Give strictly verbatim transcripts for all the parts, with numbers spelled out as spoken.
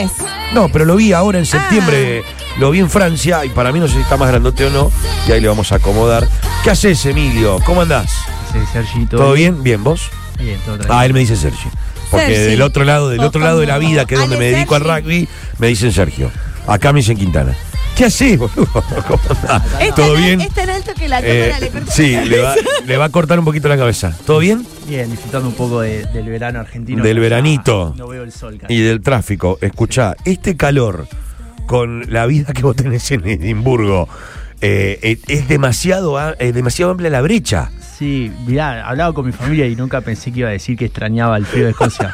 Es. No, pero lo vi ahora en septiembre, ah. lo vi en Francia y para mí no sé si está más grandote o no, y ahí le vamos a acomodar. ¿Qué haces, Emilio? ¿Cómo andás? Sí, Sergi, ¿todo, ¿Todo bien? bien? ¿Bien, vos? Bien, todo tranquilo. Ah, él me dice Sergi. Porque Sergi. del otro lado, del otro lado de la vida, que es donde Ale, me dedico Sergi. al rugby, me dicen Sergio. Acá me dicen Quintana. ¿Qué haces, boludo? ¿Cómo andás? Es ¿Todo tan, bien? Es tan alto que la Eh, cámara le corta. sí, le va, le va a cortar un poquito la cabeza. ¿Todo bien? Bien, disfrutando un poco de, del verano argentino. Del Ya veranito. No veo el sol, casi. Y del tráfico. Escuchá, este calor con la vida que vos tenés en Edimburgo, eh, es demasiado, es demasiado amplia la brecha. Sí, mirá, hablaba con mi familia y nunca pensé que iba a decir que extrañaba el frío de Escocia.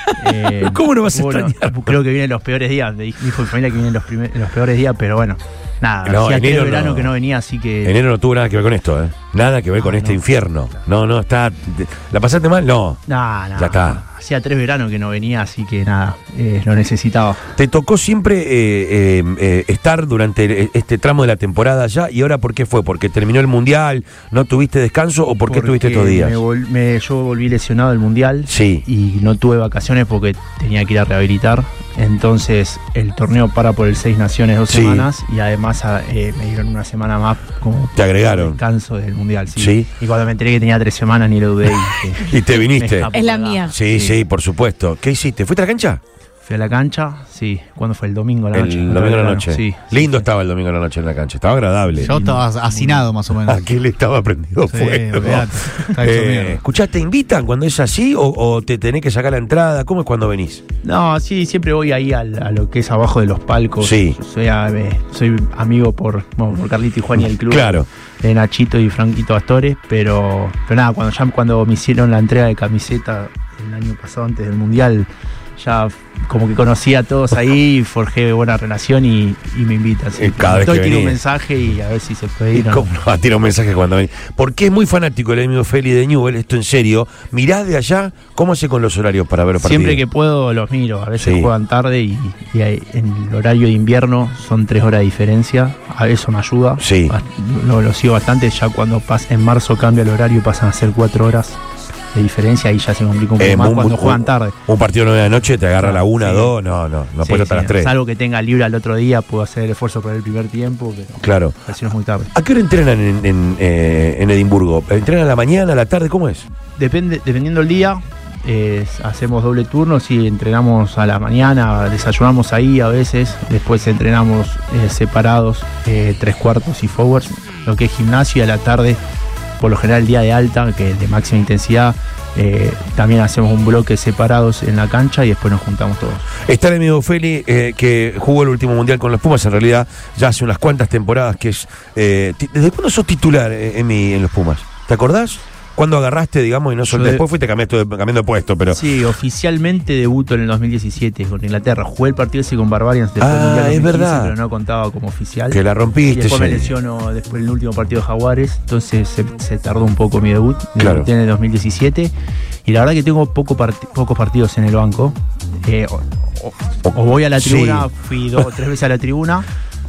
eh, ¿Cómo no vas a bueno, extrañar? Creo que vienen los peores días. Dijo mi familia que vienen los, primer, los peores días, pero bueno, nada. No, hacía tres enero verano no. que no venía, así que. Enero no tuvo nada que ver con esto, ¿eh? Nada que ver No, con este no. infierno. No, no, está. ¿La pasaste mal? No. Nah, nah, Ya está. Hacía tres veranos que no venía, así que nada, eh, lo necesitaba. ¿Te tocó siempre eh, eh, eh, estar durante este tramo de la temporada allá? ¿Y ahora por qué fue? ¿Porque terminó el Mundial? ¿No tuviste descanso? ¿O por qué Porque tuviste estos días? Me vol- me- yo volví lesionado del Mundial. Sí. Y no tuve vacaciones porque tenía que ir a rehabilitar. Entonces el torneo para por el Seis Naciones dos Sí. semanas y además eh, me dieron una semana más como Te agregaron. descanso del Mundial. Sí. Sí. Y cuando me enteré que tenía tres semanas ni lo dudé. Y, Y te viniste. me escapó, Es la ¿verdad? mía. Sí, sí, por supuesto. ¿Qué hiciste? ¿Fuiste a la cancha? Fui a la cancha, sí. ¿Cuándo fue? El domingo a la El noche. domingo a la noche. Sí. Lindo estaba el domingo a la noche en la cancha. Estaba agradable. Yo estaba hacinado más o menos. Aquel estaba prendido Sí, fuego. olvidate. Está hecho Eh, mierda. escuchá, ¿te invitan cuando es así o, o te tenés que sacar la entrada? ¿Cómo es cuando venís? No, sí, siempre voy ahí al- a lo que es abajo de los palcos. Sí. Soy, a- eh, soy amigo por, bueno, por Carlito y Juan y el club. Claro. De Nachito y Franquito Astores, pero, pero nada, cuando ya cuando me hicieron la entrega de camiseta el año pasado antes del Mundial, ya como que conocí a todos ahí, forjé buena relación y, y me invitan. Y cada vez Estoy que tiro un venís. mensaje y a ver si se puede ¿Y ir. o no. cómo no va a tirar un mensaje cuando venís? Porque es muy fanático el amigo Feli de Newell, esto en serio. Mirás de allá, ¿cómo hace con los horarios para ver los partidos? Siempre que puedo los miro, a veces Sí. juegan tarde y, y hay- en el horario de invierno son tres horas de diferencia, a eso me ayuda. Sí. Lo, lo sigo bastante, ya cuando pas, en marzo cambia el horario y pasan a ser cuatro horas de diferencia, ahí ya se complica un poco Eh, más un- cuando un- juegan tarde. Un partido nueve de la noche te agarra a la una, Sí. dos, no, no, no Sí, puedes hasta sí, las tres. Salvo que tenga libre al otro día, puedo hacer el esfuerzo por el primer tiempo, pero Claro. a ver si no es muy tarde. ¿A qué hora entrenan en, en, eh, en Edimburgo? ¿Entrenan a la mañana, a la tarde? ¿Cómo es? Depende, dependiendo del día, eh, hacemos doble turno, sí, entrenamos a la mañana, desayunamos ahí a veces, después entrenamos eh, separados, eh, tres cuartos y forwards, lo que es gimnasio, y a la tarde, por lo general el día de alta, que es de máxima intensidad, eh, también hacemos un bloque separados en la cancha y después nos juntamos todos. Está el amigo Feli, eh, que jugó el último mundial con los Pumas, en realidad ya hace unas cuantas temporadas que es... Eh, ti- ¿Desde cuándo sos titular, eh, Emi, en los Pumas? ¿Te acordás? ¿Cuándo agarraste, digamos, y no soltaste? de- Después fuiste cambiando de, cambiando de puesto, pero... Sí, oficialmente debuto en el dos mil diecisiete con Inglaterra. Jugué el partido ese con Barbarians después Ah, del Mundial es dos mil quince, verdad. pero no contaba como oficial. Que la Y rompiste, después me sí. lesionó después el último partido de Jaguares, entonces se, se tardó un poco mi debut. Claro. Debuté en el dos mil diecisiete y la verdad que tengo poco part- pocos partidos en el banco. Eh, o, o- o voy a la Sí. tribuna, fui dos o tres veces a la tribuna,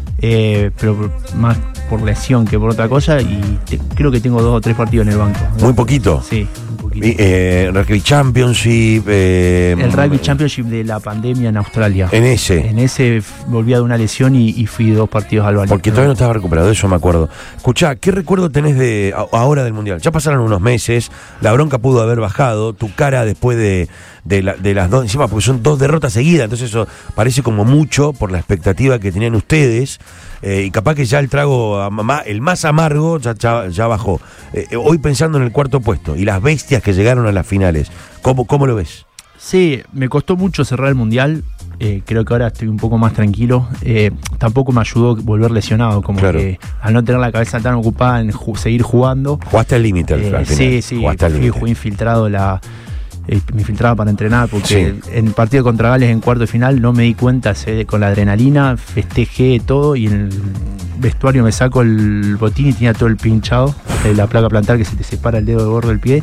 eh, pero por- más por lesión que por otra cosa, y te- creo que tengo dos o tres partidos en el banco. Muy poquito. Sí, un poquito. Y, eh, Rugby Championship... eh, El Rugby Championship de la pandemia en Australia. En ese. En ese f- volví de una lesión y, y fui dos partidos al baño. Porque todavía no estaba recuperado, de eso me acuerdo. Escuchá, ¿qué recuerdo tenés de a- ahora del Mundial? Ya pasaron unos meses, la bronca pudo haber bajado, tu cara después de, de, la- de las dos, encima porque son dos derrotas seguidas, entonces eso parece como mucho por la expectativa que tenían ustedes, eh, y capaz que ya el trago, ama- el más amargo, ya, ya, ya bajó. Eh, hoy pensando en el cuarto puesto y las bestias que llegaron a las finales, ¿cómo, cómo lo ves? Sí, me costó mucho cerrar el Mundial. Eh, creo que ahora estoy un poco más tranquilo. Eh, tampoco me ayudó volver lesionado, como Claro. que al no tener la cabeza tan ocupada en ju- seguir jugando. Jugaste al límite al, Eh, al final. sí, sí, Jugaste al fui, límite. fui infiltrado la. eh, me infiltraba para entrenar porque Sí. en el partido contra Gales en cuarto de final no me di cuenta, se- con la adrenalina festejé todo y en el vestuario me saco el botín y tenía todo el pinchado de la placa plantar que se te separa el dedo de gordo del pie.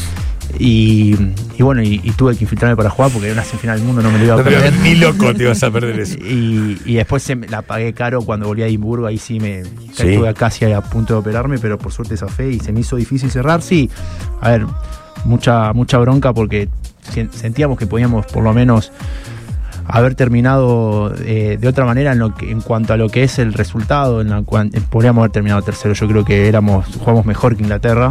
Y, y bueno, y, y tuve que infiltrarme para jugar porque era una semifinal del mundo, no me lo iba a No te- perder. ni loco te ibas a perder eso. Y, y después se me- la pagué caro cuando volví a Edimburgo, ahí sí me Sí. estuve casi a punto de operarme, pero por suerte zafé y se me hizo difícil cerrar. Sí, a ver, mucha, mucha bronca porque sen- sentíamos que podíamos por lo menos haber terminado eh, de otra manera en, lo que, en cuanto a lo que es el resultado. En la cual, eh, podríamos haber terminado tercero. Yo creo que éramos jugamos mejor que Inglaterra.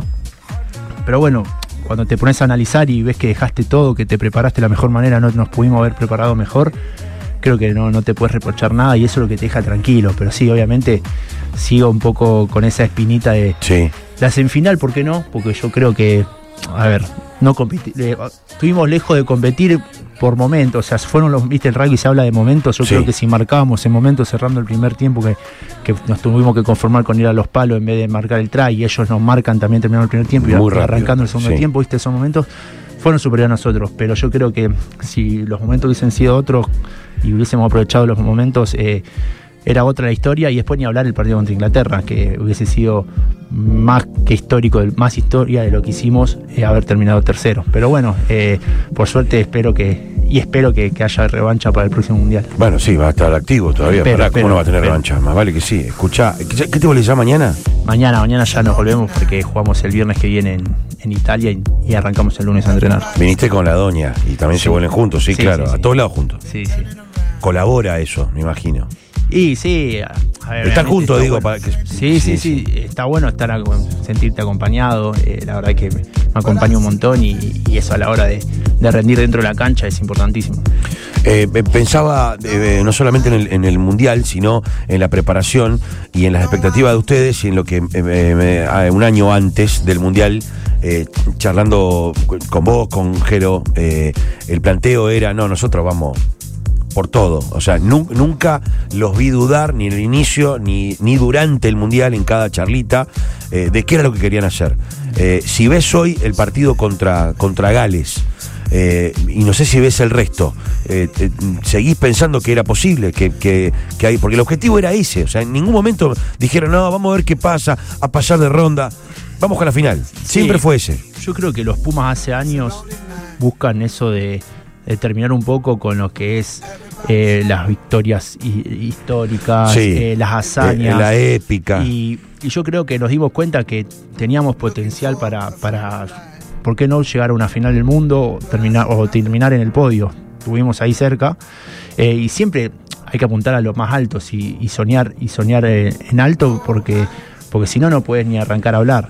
Pero bueno, cuando te pones a analizar y ves que dejaste todo, que te preparaste de la mejor manera, no nos pudimos haber preparado mejor, creo que no, no te puedes reprochar nada y eso es lo que te deja tranquilo. Pero sí, obviamente sigo un poco con esa espinita de sí. La semifinal, ¿por qué no? Porque yo creo que, a ver, no competi- eh, estuvimos lejos de competir por momentos, o sea, fueron los, viste, el rugby se habla de momentos, yo sí. creo que si marcábamos en momentos cerrando el primer tiempo, que, que nos tuvimos que conformar con ir a los palos en vez de marcar el try, y ellos nos marcan también terminando el primer tiempo y Muy rápido, arrancando el segundo sí. tiempo, viste, esos momentos fueron superiores a nosotros, pero yo creo que si los momentos hubiesen sido otros y hubiésemos aprovechado los momentos, eh, era otra la historia, y después ni hablar el partido contra Inglaterra, que hubiese sido más que histórico, más historia de lo que hicimos, eh, haber terminado tercero. Pero bueno, eh, por suerte espero que, y espero que, que haya revancha para el próximo Mundial. Bueno, sí, va a estar activo todavía. Pero, Pará, ¿cómo pero, no va a tener pero. revancha? Más vale que sí. Escuchá, ¿qué qué te volvés ya mañana? Mañana, mañana ya nos volvemos porque jugamos el viernes que viene en, en Italia y, y arrancamos el lunes a entrenar. Viniste con la doña y también Sí. se vuelven juntos, sí, Sí, claro, sí, sí. a todos lados juntos. Sí, sí. Colabora eso, me imagino. Y sí, a, a ver, Estar realmente juntos, está digo, bueno. para que. Sí, sí, sí, está bueno estar a- sentirte acompañado, eh, la verdad que me, me acompaña un montón y, y eso a la hora de, de rendir dentro de la cancha es importantísimo. Eh, pensaba eh, no solamente en el, en el Mundial, sino en la preparación y en las expectativas de ustedes y en lo que eh, me- un año antes del Mundial, eh, charlando con vos, con Jero, eh, el planteo era, no, nosotros vamos por todo, o sea, nu- nunca los vi dudar ni en el inicio ni, ni durante el Mundial en cada charlita eh, de qué era lo que querían hacer. Eh, si ves hoy el partido contra, contra Gales, eh, y no sé si ves el resto, eh, te- seguís pensando que era posible, que, que, que hay, porque el objetivo era ese, o sea, en ningún momento dijeron, no, vamos a ver qué pasa, a pasar de ronda, vamos con la final, siempre Sí. fue ese. Yo creo que los Pumas hace años buscan eso de, de terminar un poco con lo que es eh, las victorias hi- históricas, Sí. eh, las hazañas. Eh, la épica. Y, y yo creo que nos dimos cuenta que teníamos potencial para, para ¿por qué no llegar a una final del mundo o terminar, o terminar en el podio? Estuvimos ahí cerca, eh, y siempre hay que apuntar a los más altos y, y soñar, y soñar eh, en alto porque, porque si no, no puedes ni arrancar a hablar.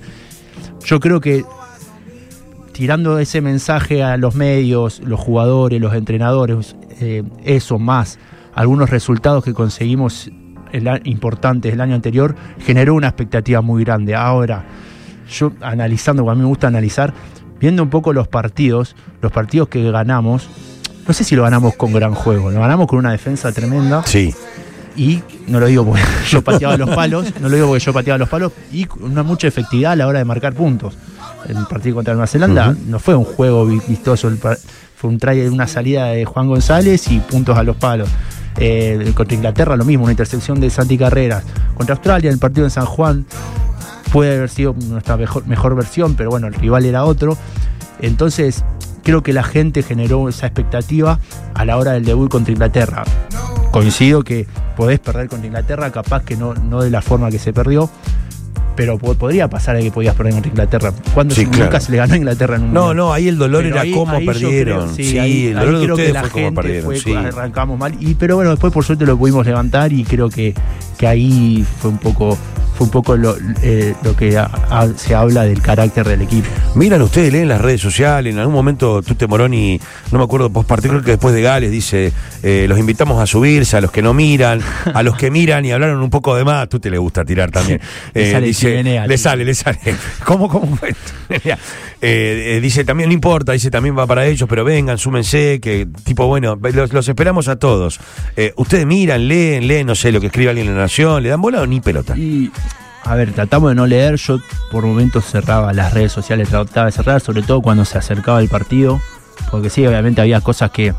Yo creo que tirando ese mensaje a los medios, los jugadores, los entrenadores, eh, eso más algunos resultados que conseguimos el, a- importantes el año anterior, generó una expectativa muy grande. Ahora, yo analizando, porque a mí me gusta analizar, viendo un poco los partidos, los partidos que ganamos, no sé si lo ganamos con gran juego, lo ganamos con una defensa tremenda. Sí. Y no lo digo porque yo pateaba los palos, no lo digo porque yo pateaba los palos, y con una mucha efectividad a la hora de marcar puntos. El partido contra Nueva Zelanda Uh-huh. no fue un juego vi- vistoso, el par- fue un try, una salida de Juan González y puntos a los palos. Eh, contra Inglaterra lo mismo, una intercepción de Santi Carreras. Contra Australia, el partido en San Juan puede haber sido nuestra mejor, mejor versión, pero bueno, el rival era otro. Entonces, creo que la gente generó esa expectativa a la hora del debut contra Inglaterra. Coincido que podés perder contra Inglaterra, capaz que no, no de la forma que se perdió, pero po- podría pasar de que podías perder contra Inglaterra. Cuando Sí, se, claro. nunca se le ganó a Inglaterra en un No, mundial. no, ahí el dolor Pero era ahí- cómo ahí yo perdieron. creo- sí, sí, ahí- el ahí dolor de creo que ustedes la fue cómo gente perdieron. fue- Sí. arrancamos mal, y, pero bueno, después por suerte lo pudimos levantar y creo que, que ahí fue un poco fue un poco lo, eh, lo que a- a- se habla del carácter del equipo. Miran ustedes, leen las redes sociales, en algún momento Tute Moroni, no me acuerdo, post partido, creo que después de Gales, dice, eh, los invitamos a subirse, a los que no miran, a los que miran y hablaron un poco de más, Tute le gusta tirar también. Le sale dice, chimenea, le sí. sale, le sale. ¿Cómo, cómo fue? eh, eh, dice, también no importa, dice, también va para ellos, pero vengan, súmense, que tipo, bueno, los, los esperamos a todos. Eh, ustedes miran, leen, leen, no sé, lo que escribe alguien en La Nación, ¿le dan bola o ni pelota? Y, a ver, tratamos de no leer. Yo por momentos cerraba las redes sociales, trataba de cerrar, sobre todo cuando se acercaba el partido. Porque sí, obviamente había cosas que...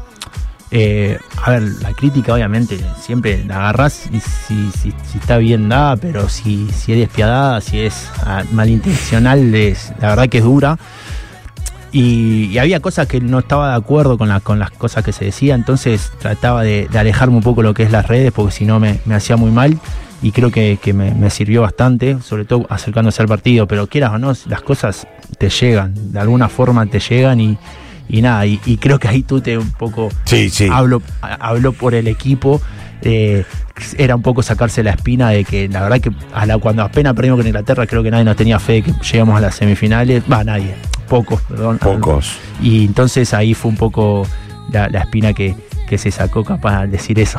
eh, a ver, la crítica obviamente siempre la agarrás y si, si, si está bien dada, pero si, si es despiadada, si es ah, malintencional, es, la verdad que es dura. Y, y había cosas que no estaba de acuerdo con, la, con las cosas que se decía, entonces trataba de, de alejarme un poco lo que es las redes, porque si no me, me hacía muy mal, y creo que, que me, me sirvió bastante, sobre todo acercándose al partido. Pero quieras o no, las cosas te llegan, de alguna forma te llegan, y, y nada, y, y creo que ahí Tute un poco sí, sí. habló, habló por el equipo. Eh, era un poco sacarse la espina de que la verdad que a la, cuando apenas perdimos con Inglaterra, creo que nadie nos tenía fe de que llegamos a las semifinales. Va, nadie, pocos, perdón. Pocos. Y entonces ahí fue un poco la, la espina que, que se sacó capaz al decir eso.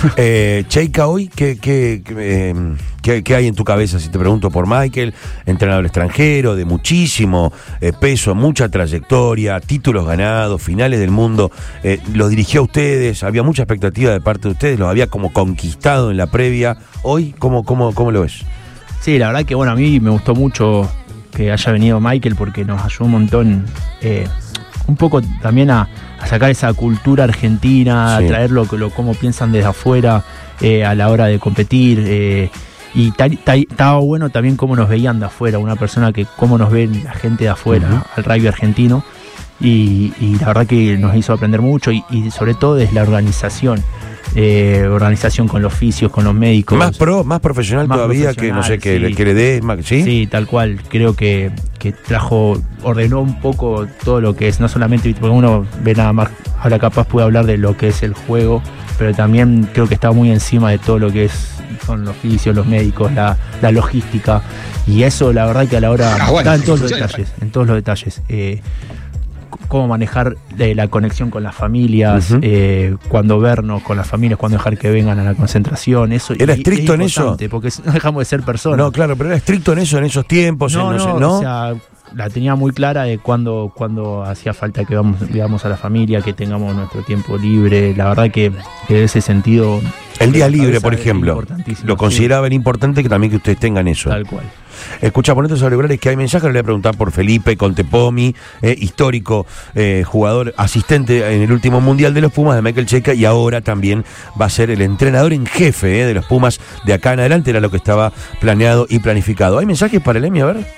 Eh, Cheika, hoy, ¿qué, qué, qué, eh, qué, qué hay en tu cabeza? Si te pregunto por Michael, entrenador extranjero, de muchísimo eh, peso, mucha trayectoria, títulos ganados, finales del mundo, eh, los dirigió a ustedes, había mucha expectativa de parte de ustedes, los había como conquistado en la previa. Hoy, ¿cómo, cómo, cómo lo ves? Sí, la verdad que bueno, a mí me gustó mucho que haya venido Michael porque nos ayudó un montón, eh, un poco también a, a sacar esa cultura argentina, sí. a traerlo lo, cómo piensan desde afuera eh, a la hora de competir. Eh, y estaba bueno también cómo nos veían de afuera, una persona que cómo nos ven la gente de afuera, uh-huh. al rugby argentino. Y, y la verdad que nos hizo aprender mucho y, y sobre todo desde la organización. Eh, organización con los fisios, con los médicos. Más pro, más profesional más todavía profesional, que no sé, que, sí. le, que le dé, ¿sí? Sí, tal cual. Creo que, que trajo, ordenó un poco todo lo que es, no solamente, porque uno ve nada más, ahora capaz puede hablar de lo que es el juego, pero también creo que está muy encima de todo lo que es, son los fisios, los médicos, la, la logística. Y eso, la verdad que a la hora, ah, bueno, está en todos los detalles, en todos los detalles. Eh, cómo manejar eh, la conexión con las familias, uh-huh. eh, cuando vernos con las familias, cuando dejar que vengan a la concentración, eso. ¿Era y, estricto en eso? Porque no dejamos de ser personas. No, claro, pero era estricto en eso, en esos tiempos. No, en, no, no, sé, ¿no? O sea, la tenía muy clara de cuando, cuando hacía falta que vamos, veamos a la familia, que tengamos nuestro tiempo libre. La verdad que, que en ese sentido... El día libre, por ejemplo, lo consideraban sí. importante que también que ustedes tengan eso. Tal cual. Escucha, ponete los auriculares que hay mensajes, le voy a preguntar por Felipe Contepomi, eh, histórico eh, jugador, asistente en el último Mundial de los Pumas de Michael Cheika y ahora también va a ser el entrenador en jefe eh, de los Pumas de acá en adelante, era lo que estaba planeado y planificado. ¿Hay mensajes para el Emi? A ver.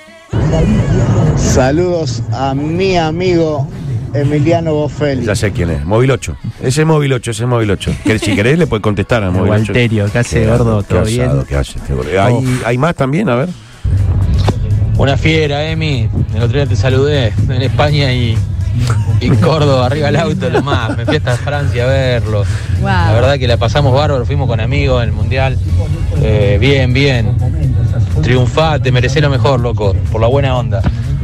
Saludos a mi amigo Emiliano Bofelli. Ya sé quién es, Móvil ocho. Ese es Móvil ocho, ese es Móvil ocho. Que si querés le puedes contestar a Móvil ocho. Walterio, ¿qué hace, gordo? ¿Todo bien? ¿Qué hace este gordo? ¿Hay, oh. ¿Hay más también? A ver. Una fiera, Emi. El otro día te saludé en España y, y Córdoba, arriba el auto, lo más. Me fui hasta Francia a verlo. Wow. La verdad que la pasamos bárbaro, fuimos con amigos en el Mundial. Eh, bien, bien. Triunfá, te merecés lo mejor, loco, por la buena onda.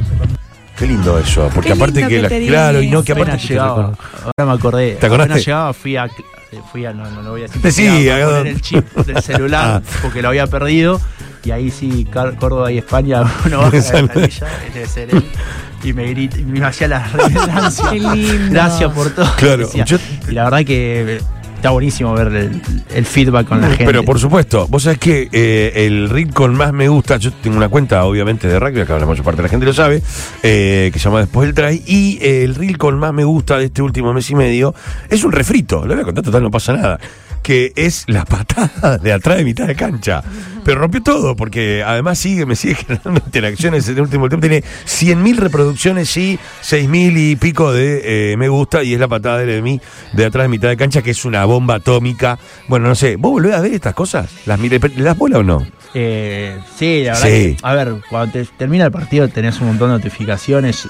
Qué lindo eso, porque Qué aparte que, que la, claro, y no que aparte llegaba, ahora me acordé. ¿Te acordaste? Apenas llegaba, fui a, fui a no, no lo voy a decir. Sí, a poner el chip del celular ah. porque lo había perdido. Y ahí sí, Córdoba y España, uno baja de la canilla, debe ser él. Y me grita, y me hacía las gracias. Qué lindo. Gracias por todo. Claro. Yo... Y la verdad que está buenísimo ver el, el feedback con la gente. Pero por supuesto, vos sabés que eh, el reel con más me gusta, yo tengo una cuenta obviamente de rugby, acá la mayor parte de la gente lo sabe, eh, que se llama Después del Try, y eh, el reel con más me gusta de este último mes y medio es un refrito, lo voy a contar, total, no pasa nada, que es la patada de atrás de mitad de cancha. Pero rompió todo, porque además sigue, me sigue generando interacciones en el último tiempo. Tiene cien mil reproducciones y seis mil y pico de eh, me gusta, y es la patada de mí de atrás de mitad de cancha, que es una bomba atómica. Bueno, no sé, ¿vos volvés a ver estas cosas? ¿Las mire, ¿le das bola o no? Eh, sí, la verdad. Sí. Que, a ver, cuando te termina el partido tenés un montón de notificaciones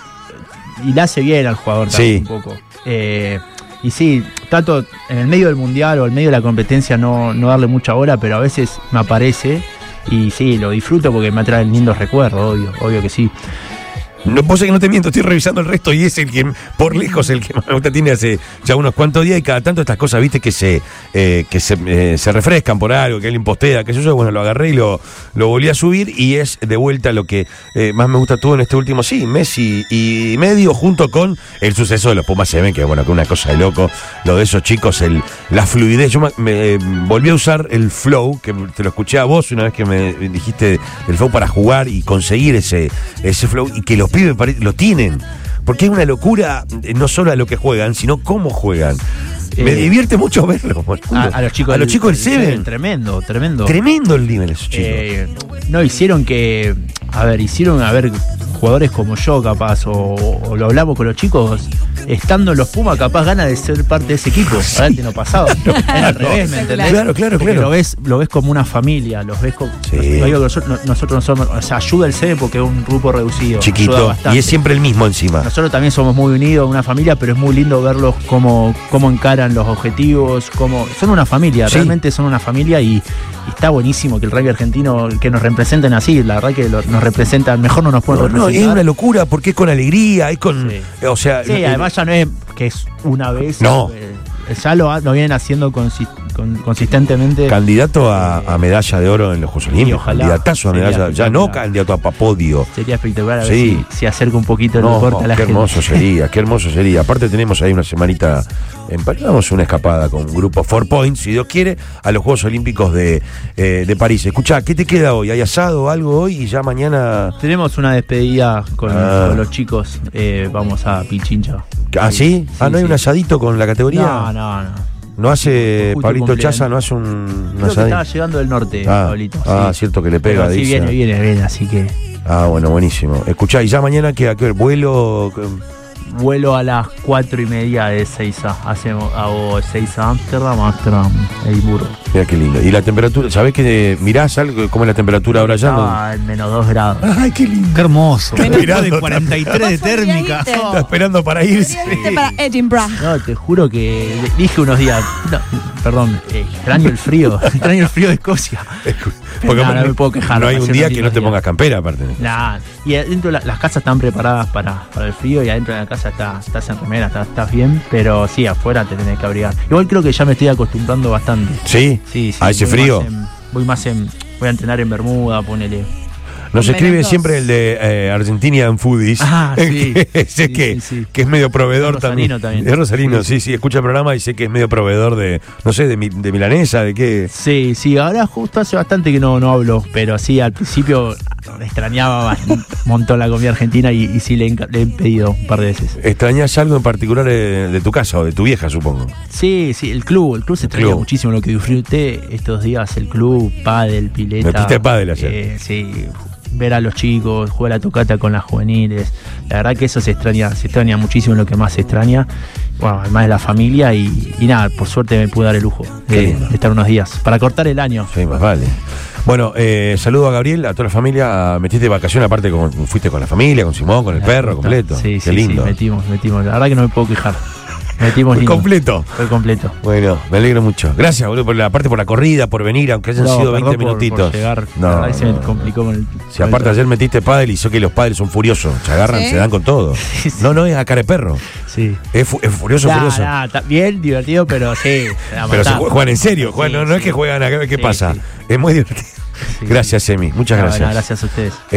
y le hace bien al jugador también sí. un poco. Eh, Y sí, trato en el medio del mundial o en medio de la competencia no, no darle mucha bola, pero a veces me aparece y sí, lo disfruto porque me traen lindos recuerdos, obvio, obvio que sí. No puedo ser que no te miento, estoy revisando el resto y es el que, por lejos, el que más me gusta tiene hace ya unos cuantos días, y cada tanto estas cosas, viste, que se eh, que se, eh, se refrescan por algo, que alguien postea, que yo, bueno, lo agarré y lo, lo volví a subir, y es de vuelta lo que eh, más me gusta tuvo en este último, sí, mes y, y medio, junto con el suceso de los Pumas se ven, que bueno, que una cosa de loco, lo de esos chicos, el la fluidez. Yo me, me eh, volví a usar el flow, que te lo escuché a vos una vez que me dijiste el flow para jugar y conseguir ese, ese flow, y que los pibes lo tienen, porque es una locura no solo a lo que juegan, sino cómo juegan. Me eh, divierte mucho verlo. A, a los chicos, a los chicos del Seven. Tremendo, tremendo. Tremendo el nivel esos chicos. Eh, no, hicieron que, a ver, hicieron a ver jugadores como yo, capaz, o, o lo hablamos con los chicos, estando en los Pumas, capaz ganas de ser parte de ese equipo. Sí. Ahora te no pasado. No, era al revés, ¿me entendés? Claro, claro, porque claro. Lo ves, lo ves como una familia, los ves como. Sí. Lo digo que nosotros, nosotros no somos. O sea, ayuda el C D porque es un grupo reducido. Chiquito. Y es siempre el mismo encima. Nosotros también somos muy unidos, una familia, pero es muy lindo verlos cómo, cómo encaran los objetivos, cómo. Son una familia, sí. Realmente son una familia y, y está buenísimo que el rugby argentino, que nos representen así, la verdad que lo, nos representan, mejor no nos pueden no, representar. No, es una locura porque es con alegría, es con. Sí. O sea. Sí, eh, además ya no es que es una vez. No. Eh, ya lo, lo vienen haciendo consi con, consistentemente. Candidato a, a medalla de oro en los Juegos Olímpicos. Candidatazo a medalla, ya no candidato a podio. Sería espectacular, a sí. ver si, si acerca un poquito el no, deporte no, a la qué gente. hermoso sería, qué hermoso sería. Aparte tenemos ahí una semanita, damos una escapada con un grupo Four Points, si Dios quiere, a los Juegos Olímpicos de, eh, de París. Escuchá, ¿qué te queda hoy? ¿Hay asado o algo hoy y ya mañana? Tenemos una despedida con, ah. con los chicos, eh, vamos a Pichincha. ¿Ah, sí? sí ¿Ah, no hay sí. un asadito con la categoría? No, no, no. ¿No hace Justo Pablito cumpleaños. Chaza, no hace un, un Creo que asadito? estaba llegando del norte, ah, Pablito. Ah, sí. cierto que le pega, Pero sí, dice. viene, viene, viene, así que... Ah, bueno, buenísimo. Escuchá, ¿y ya mañana qué, a qué hora? ¿Vuelo? Vuelo a las cuatro y media de Seiza. Hacemos, hago Seiza, Amsterdam, Amsterdam, Edimburgo. Mira qué lindo. ¿Y la temperatura? ¿Sabés que mirás algo? ¿Cómo es la temperatura ahora ya? Estaba en menos dos grados. Ay, qué lindo. Qué hermoso. Está esperando, de cuarenta y tres de térmica. está esperando para irse. para Edinburgh. No, te juro que dije unos días, no, perdón, eh, extraño el frío, extraño el frío de Escocia. Porque no, no me puedo quejar. no hay un hace día unos que no te días. pongas campera, aparte. Nah, y adentro la, las casas están preparadas para, para el frío y adentro de la casa está, estás en remera, estás, estás bien, pero sí, afuera te tenés que abrigar. Igual creo que ya me estoy acostumbrando bastante. ¿Sí? Sí, sí. ¿A ese voy frío? Más en, voy más en, voy a entrenar en Bermuda, ponele. Nos escribe Menos siempre dos. el de eh, Argentinian Foodies. Ah, sí. que, sé Sí, que, sí, sí. que es medio proveedor Es también. Rosalino también. Es Rosalino, sí, sí, escucha el programa y sé que es medio proveedor de, no sé, de, mi- de milanesa, de qué. Sí, sí, ahora justo hace bastante que no, no hablo, pero sí, al principio extrañaba un montón la comida argentina y, y sí le, enca- le he pedido un par de veces. ¿Extrañas algo en particular de, de tu casa o de tu vieja, supongo? Sí, sí, el club, el club se extraña club. muchísimo, lo que disfruté estos días, el club, pádel, pileta. Metiste pádel ayer. Eh, sí, ver a los chicos, jugar a la tocata con las juveniles. La verdad que eso se extraña, se extraña muchísimo, lo que más se extraña. Bueno, además de la familia y, y nada, por suerte me pude dar el lujo Qué de, lindo. de estar unos días para cortar el año. Sí, más vale. Bueno, eh, saludo a Gabriel, a toda la familia. Metiste de vacaciones, aparte con, fuiste con la familia, con Simón, con el perro, completo. Sí, Qué sí, lindo. sí, metimos, metimos. La verdad que no me puedo quejar. Metimos Fue lindo. completo. Fue completo. Bueno, me alegro mucho. Gracias, boludo, por la parte por la corrida, por venir, aunque hayan No, sido perdón veinte por- minutitos. por llegar. No, la verdad que se me no, complicó con el. Si aparte ayer metiste pádel y sé que los padres son furiosos, se agarran, ¿Sí? se dan con todo. Sí, sí. No, no es a cara de perro. Sí. Es, fu- es furioso, Nah, furioso. nah, está bien divertido, pero sí. se la Pero se matá. jue- juegan en serio, juegan, Sí, no, no es sí. que juegan a ver qué Sí, pasa. sí. Es muy divertido. Sí. Gracias, Emi. Muchas No, gracias. no, gracias a ustedes.